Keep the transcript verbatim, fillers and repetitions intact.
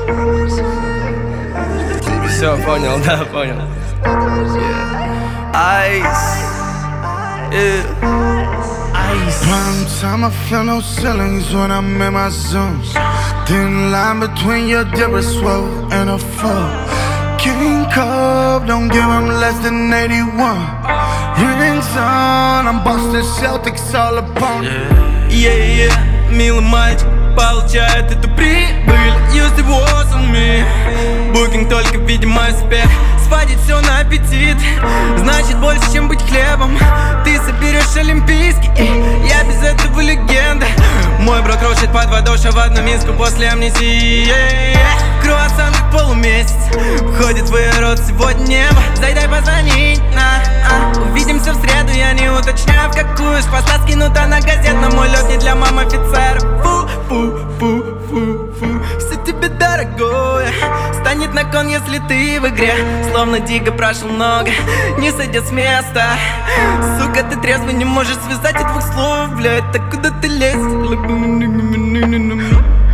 Все, понял, да, понял. Ice, yeah. Ice. Prime time, I feel no ceilings when I'm in my zone. Thin line between your debit swell and a foe. King Cub, don't give him less than eighty-one. Rings on, I'm Boston Celtics all upon. Yeah, yeah, yeah, милый мальчик получает эту прибыль. Used to was on me. Букинг только, видимо, успех. Сводить все на аппетит значит больше, чем быть хлебом. Ты соберешь олимпийский, я без этого легенда. Мой бро крошит под водой в одну миску после амнезии. Круассан как полумесяц входит в ее рот сегодня небо. Зайдай позвонить на а. Увидимся в среду, я не уточняю в какую. С поста скинута на газет, но мой лед не для мам офицеров. Фу, фу, фу, фу, фу. Все тебе дорогое станет на кон, если ты в игре. Словно Диго прошел много, не сойдя с места. Сука, ты трезвый, не можешь связать и двух слов, блядь. Так куда ты лезешь?